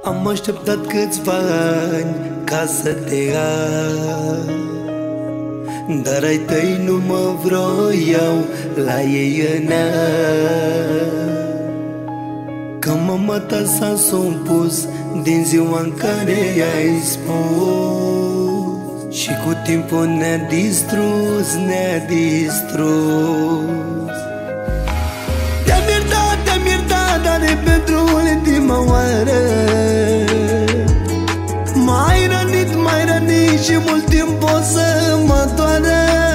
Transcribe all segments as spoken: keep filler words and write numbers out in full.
Am așteptat câțiva ani ca să te am, dar ai tăi nu mă vroiau la ei în că mama ta s-a supus din ziua în care ai spus, și cu timpul ne-a distrus, ne-a distrus. Te-am iertat, te-am iertat, dar e pentru ultima oară. M-ai rănit, m-ai rănit și mult timp o să mă doară.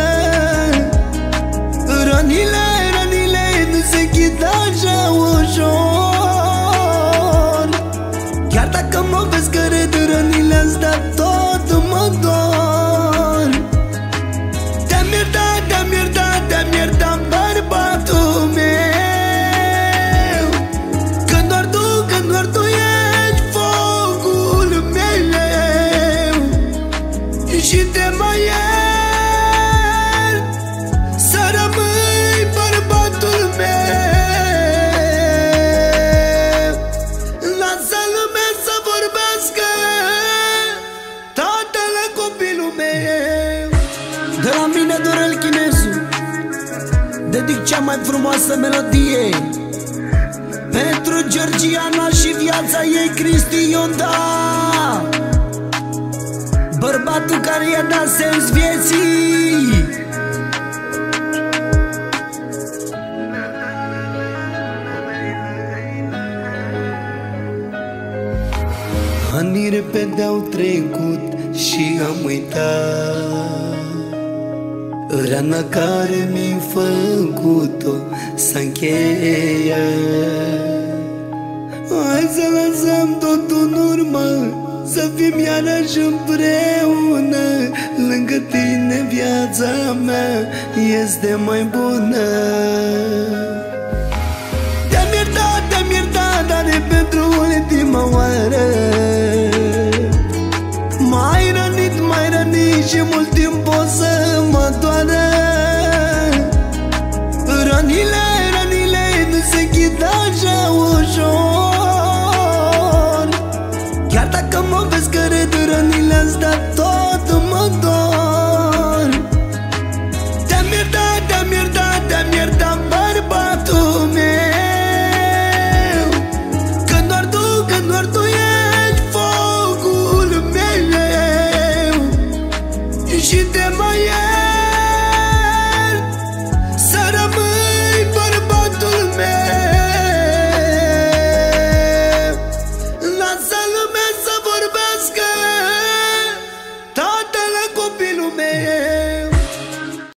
Rănile, rănile nu se ghid așa ușor. Chiar dacă mă vezi că râd, rănile-ați dat tot mă dor. Te-am iertat, te-am iertat, te-am iertat, bărbatul meu. Când doar tu, când doar tu ești focul meu. Și te mai iert, să rămâi bărbatul meu. Lasă lumea să vorbească, tatăl copilul meu. De la mine Dorel Chinezu dedic cea mai frumoasă melodie pentru Georgiana și viața ei, Cristian, da, bărbatul care i-a dat sens vieții. Anii repede au trecut și am uitat rana care mi-ai făcut-o s-a încheiat. Hai să lăsăm totul în urmă, să fim iarăși împreună. Lângă tine viața mea este mai bună. Te-am iertat, te-am iertat, dar e pentru ultima oară. M-ai rănit, m-ai rănit și mult timp o să mă doară. Rănile, rănile nu se ghid așa ușor. Chiar dacă mă vezi că râd, rănile-ați dat tot mă dor. Te-am iertat, te-am iertat, te-am iertat, bărbatul meu. Când doar tu, când doar tu ești focul meu. Și te mai iert, să rămâi bărbatul meu. Lasă lumea să vorbească, tatăl copilul meu.